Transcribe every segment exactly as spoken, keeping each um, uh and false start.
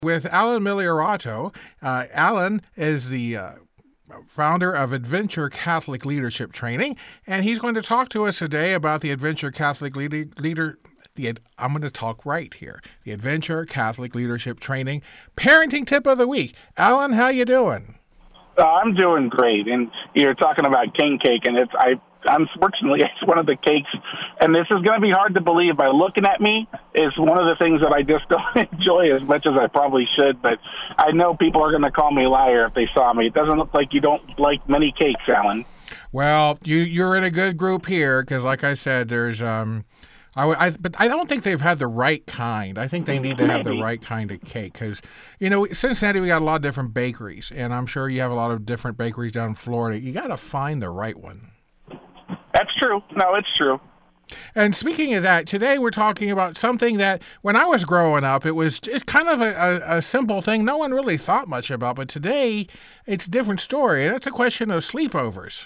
With Alan Migliorato. Uh, Alan is the uh, founder of Adventure Catholic Leadership Training, and he's going to talk to us today about the Adventure Catholic Leader. leader the I'm going to talk right here. The Adventure Catholic Leadership Training Parenting Tip of the Week. Alan, how you doing? Uh, I'm doing great, and you're talking about king cake, and it's I. Unfortunately, it's one of the cakes, and this is going to be hard to believe by looking at me, is one of the things that I just don't enjoy as much as I probably should, but I know people are going to call me a liar if they saw me. It doesn't look like you don't like many cakes, Alan. Well, you, you're in a good group here, because like I said, there's... um. I, I, but I don't think they've had the right kind. I think they need to have the right kind of cake because, you know, Cincinnati, we got a lot of different bakeries, and I'm sure you have a lot of different bakeries down in Florida. You got to find the right one. That's true. No, it's true. And speaking of that, today we're talking about something that when I was growing up, it was it's kind of a, a, a simple thing no one really thought much about. But today, it's a different story, and it's a question of sleepovers.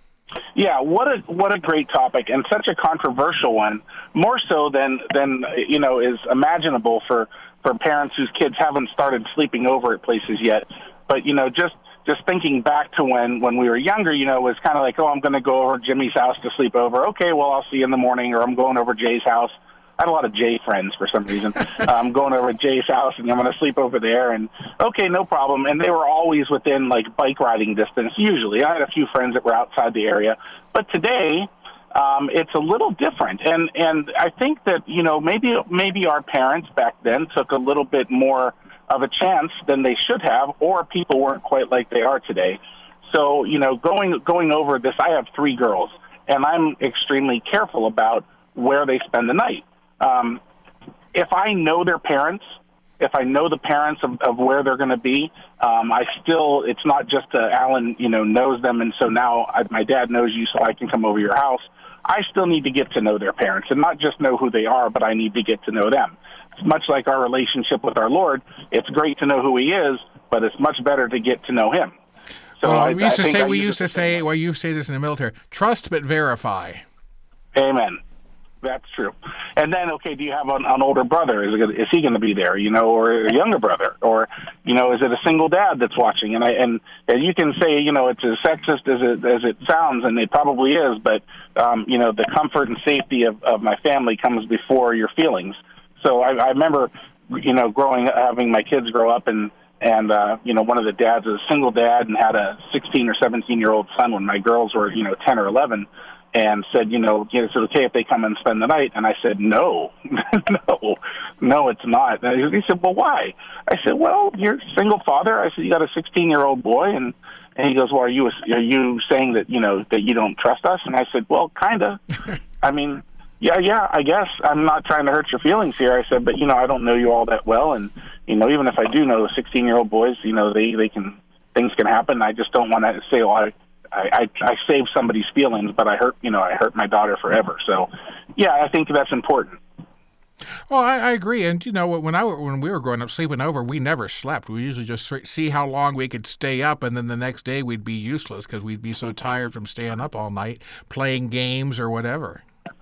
Yeah, what a what a great topic, and such a controversial one, more so than than you know is imaginable for, for parents whose kids haven't started sleeping over at places yet. But you know, just just thinking back to when, when we were younger, you know, it was kind of like, oh, I'm going to go over to Jimmy's house to sleep over. Okay, well, I'll see you in the morning, or I'm going over to Jay's house. I had a lot of Jay friends for some reason. I'm going over to Jay's house, and I'm going to sleep over there. And, okay, no problem. And they were always within, like, bike riding distance, usually. I had a few friends that were outside the area. But today, um, it's a little different. And, and I think that, you know, maybe maybe our parents back then took a little bit more of a chance than they should have, or people weren't quite like they are today. So, you know, going going over this, I have three girls, and I'm extremely careful about where they spend the night. Um, if I know their parents, if I know the parents of, of where they're going to be, um, I still, it's not just uh, Alan, you know, knows them, and so now I, my dad knows you, so I can come over your house. I still need to get to know their parents, and not just know who they are, but I need to get to know them. It's much like our relationship with our Lord. It's great to know who he is, but it's much better to get to know him. So well, I, we used I to say, we used to say, well, you say this in the military, trust but verify. Amen. That's true. And then, okay, do you have an, an older brother? Is, it, is he going to be there, you know, or a younger brother? Or, you know, is it a single dad that's watching? And I and, and you can say, you know, it's as sexist as it, as it sounds, and it probably is, but, um, you know, the comfort and safety of, of my family comes before your feelings. So I, I remember, you know, growing up, having my kids grow up, and, and uh, you know, one of the dads was a single dad and had a sixteen or seventeen-year-old son when my girls were, you know, ten or eleven, and said, you know, is it okay if they come and spend the night? And I said, no, no, no, it's not. And he said, well, why? I said, well, you're a single father. I said, you got a sixteen-year-old boy, and and he goes, well, are you are you saying that, you know, that you don't trust us? And I said, well, kind of. I mean, Yeah, yeah, I guess. I'm not trying to hurt your feelings here. I said, but, you know, I don't know you all that well. And, you know, even if I do know sixteen-year-old boys, you know, they, they can, things can happen. I just don't want to say, well, I, I, I saved somebody's feelings, but I hurt, you know, I hurt my daughter forever. So, yeah, I think that's important. Well, I, I agree. And, you know, when I when we were growing up sleeping over, we never slept. We usually just see how long we could stay up, and then the next day we'd be useless because we'd be so tired from staying up all night playing games or whatever.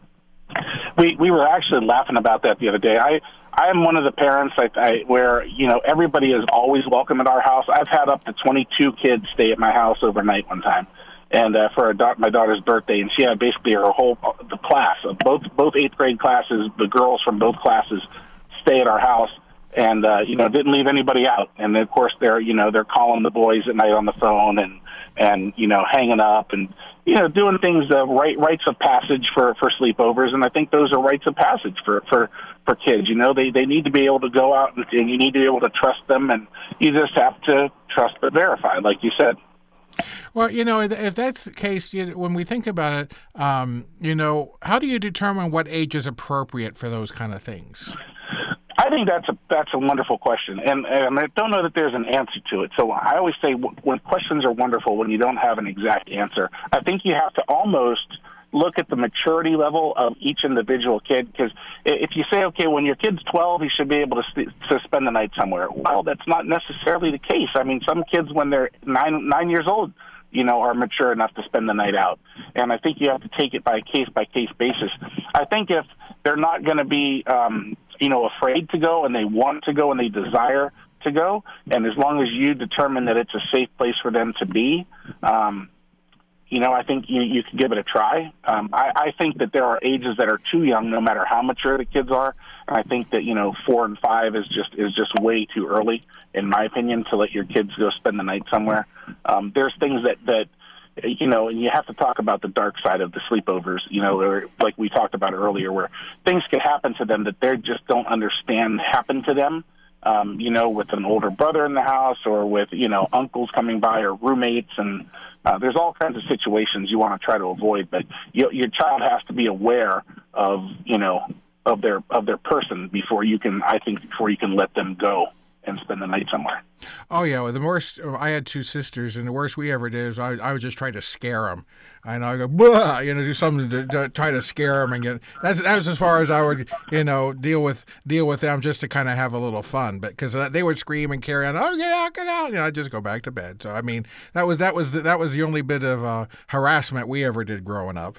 We we were actually laughing about that the other day. I I am one of the parents I, I, where, you know, everybody is always welcome at our house. I've had up to twenty-two kids stay at my house overnight one time, and uh, for a da- my daughter's birthday, and she had basically her whole the class, both both eighth grade classes, the girls from both classes stay at our house, and uh, you know, didn't leave anybody out. And of course, they're you know they're calling the boys at night on the phone and and you know hanging up and you know doing things uh, right rites of passage for for sleepovers. And I think those are rites of passage for for for kids. You know, they they need to be able to go out and, and you need to be able to trust them, and you just have to trust but verify, like you said. Well, you know, if that's the case, you, when we think about it, um, you know, how do you determine what age is appropriate for those kind of things? I think that's a that's a wonderful question, and, and I don't know that there's an answer to it. So I always say when questions are wonderful when you don't have an exact answer. I think you have to almost look at the maturity level of each individual kid, because if you say, okay, when your kid's twelve, he should be able to, st- to spend the night somewhere. Well, that's not necessarily the case. I mean, some kids, when they're nine nine years old, you know, are mature enough to spend the night out. And I think you have to take it by case-by-case basis. I think if they're not going to be, um, you know, afraid to go and they want to go and they desire to go, and as long as you determine that it's a safe place for them to be, um, you know, I think you, you can give it a try. Um, I, I think that there are ages that are too young, no matter how mature the kids are. And I think that, you know, four and five is just is just way too early, in my opinion, to let your kids go spend the night somewhere. Um, there's things that, that, you know, and you have to talk about the dark side of the sleepovers, you know, or like we talked about earlier, where things can happen to them that they just don't understand happen to them. Um, you know, with an older brother in the house, or with, you know, uncles coming by, or roommates, and uh, there's all kinds of situations you want to try to avoid. But you, your child has to be aware of, you know, of their of their person before you can, I think, before you can let them go and spend the night somewhere. Oh, yeah. Well, the worst, I had two sisters, and the worst we ever did is I, I would just try to scare them. And I go, blah, you know, do something to, to try to scare them. And get, that's, that was as far as I would, you know, deal with deal with them, just to kind of have a little fun. But because they would scream and carry on, oh, get out, get out. You know, I'd just go back to bed. So, I mean, that was that was the, that was the only bit of uh, harassment we ever did growing up.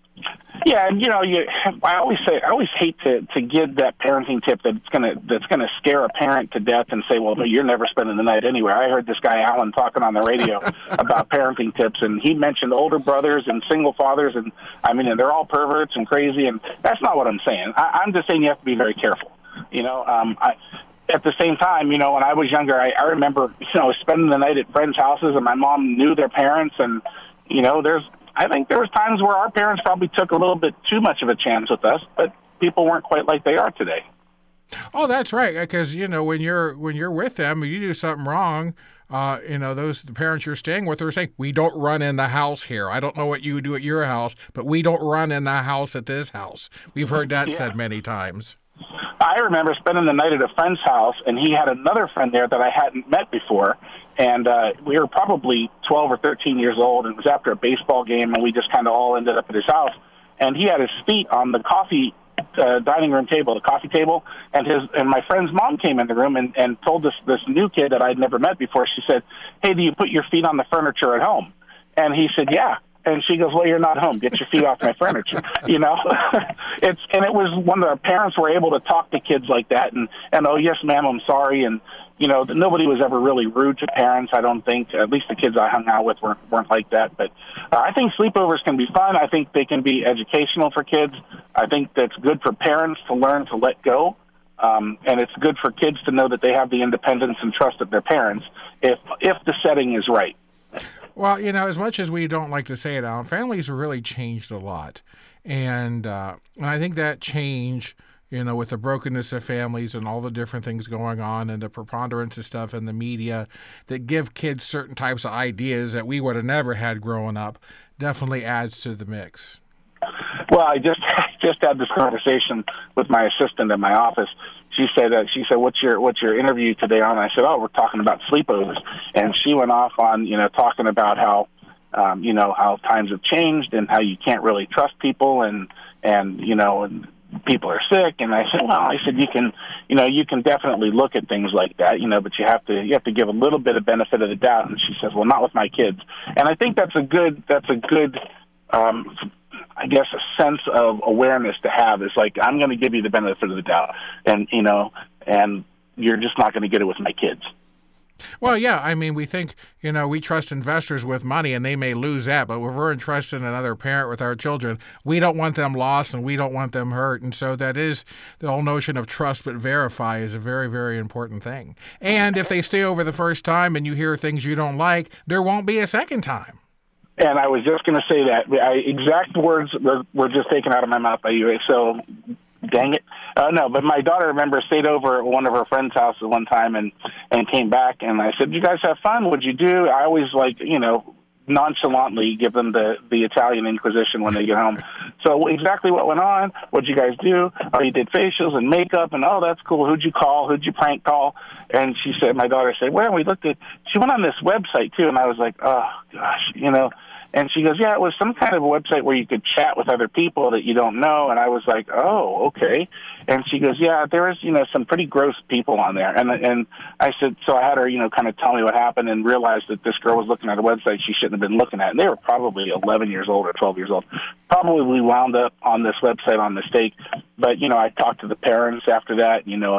Yeah, and you know, you, I always say, I always hate to, to give that parenting tip that it's gonna that's gonna scare a parent to death and say, well, no, you're never spending the night anywhere. I heard this guy Alan talking on the radio about parenting tips, and he mentioned older brothers and single fathers, and I mean, and they're all perverts and crazy, and that's not what I'm saying. I, I'm just saying you have to be very careful. You know, um, I. At the same time, you know, when I was younger, I, I remember, you know, spending the night at friends' houses, and my mom knew their parents, and you know, there's. I think there was times where our parents probably took a little bit too much of a chance with us, but people weren't quite like they are today. Oh, that's right. Because, you know, when you're when you're with them, you do something wrong, uh, you know, those the parents you're staying with are saying, we don't run in the house here. I don't know what you do at your house, but we don't run in the house at this house. We've heard that yeah. said many times. I remember spending the night at a friend's house, and he had another friend there that I hadn't met before. And uh, we were probably twelve or thirteen years old, and it was after a baseball game, and we just kind of all ended up at his house. And he had his feet on the coffee uh, dining room table, the coffee table, and his and my friend's mom came in the room and, and told this, this new kid that I'd never met before, she said, hey, do you put your feet on the furniture at home? And he said, yeah. And she goes, well, you're not home. Get your feet off my furniture. You know, it's and it was when the parents were able to talk to kids like that, and and oh yes, ma'am, I'm sorry, and you know, nobody was ever really rude to parents. I don't think, at least the kids I hung out with weren't weren't like that. But uh, I think sleepovers can be fun. I think they can be educational for kids. I think that's good for parents to learn to let go. Um, and it's good for kids to know that they have the independence and trust of their parents if if the setting is right. Well, you know, as much as we don't like to say it, Alan, families have really changed a lot. And, uh, and I think that change, you know, with the brokenness of families and all the different things going on and the preponderance of stuff in the media that give kids certain types of ideas that we would have never had growing up, definitely adds to the mix. Well, I just just had this conversation with my assistant in my office. She said, uh, "She said, what's your what's your interview today on?" I said, "Oh, we're talking about sleepovers." And she went off on, you know, talking about how, um, you know, how times have changed and how you can't really trust people, and and you know, and people are sick. And I said, well, I said you can, you know, you can definitely look at things like that, you know, but you have to you have to give a little bit of benefit of the doubt. And she says, well, not with my kids. And I think that's a good that's a good. Um, I guess a sense of awareness to have is like, I'm going to give you the benefit of the doubt, and you know, and you're just not going to get it with my kids. Well, yeah, I mean, we think, you know, we trust investors with money and they may lose that, but if we're entrusting another parent with our children, we don't want them lost and we don't want them hurt. And so that is the whole notion of trust but verify is a very, very important thing. And if they stay over the first time and you hear things you don't like, there won't be a second time. And I was just going to say that. I, exact words were, were just taken out of my mouth by you. So, dang it. Uh, no, but my daughter, remember, stayed over at one of her friends' houses one time and, and came back. And I said, "Did you guys have fun? What'd you do?" I always, like, you know, nonchalantly give them the, the Italian Inquisition when they get home. So exactly what went on? What'd you guys do? Oh, you did facials and makeup, and oh, that's cool. Who'd you call? Who'd you prank call? And she said, my daughter said, well, we looked at, she went on this website too, and I was like, oh, gosh, you know. And she goes, yeah, it was some kind of a website where you could chat with other people that you don't know. And I was like, oh, okay. And she goes, yeah, there was, you know, some pretty gross people on there. And and I said, so I had her, you know, kind of tell me what happened and realized that this girl was looking at a website she shouldn't have been looking at. And they were probably eleven years old or twelve years old. Probably wound up on this website on mistake. But, you know, I talked to the parents after that, you know, and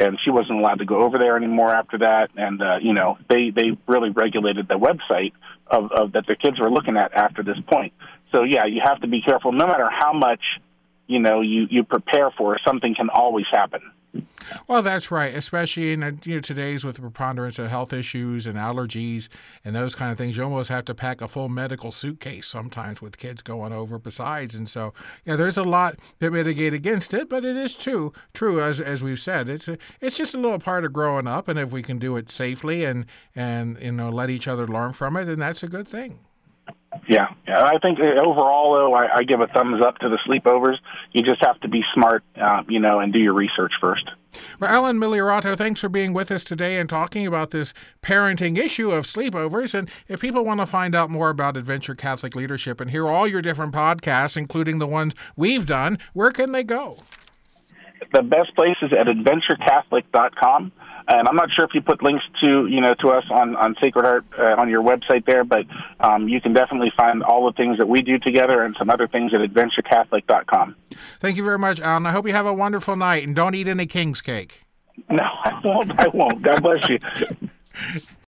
and she wasn't allowed to go over there anymore after that. And uh, you know, they they really regulated the website of, of that their kids were looking at after this point. So yeah, you have to be careful. No matter how much you know you you prepare for, something can always happen. Well, that's right, especially in you know, today's with the preponderance of health issues and allergies and those kind of things. You almost have to pack a full medical suitcase sometimes with kids going over besides. And so, yeah, there's a lot to mitigate against it, but it is too true, as as we've said. It's a, it's just a little part of growing up, and if we can do it safely and, and you know, let each other learn from it, then that's a good thing. Yeah, yeah. I think overall, though, I, I give a thumbs up to the sleepovers. You just have to be smart, uh, you know, and do your research first. Well, Alan Migliorato, thanks for being with us today and talking about this parenting issue of sleepovers. And if people want to find out more about Adventure Catholic Leadership and hear all your different podcasts, including the ones we've done, where can they go? The best place is at adventure catholic dot com. And I'm not sure if you put links to, you know, to us on, on Sacred Heart uh, on your website there, but um, you can definitely find all the things that we do together and some other things at adventure catholic dot com. Thank you very much, Alan. I hope you have a wonderful night, and don't eat any king's cake. No, I won't. I won't. God bless you.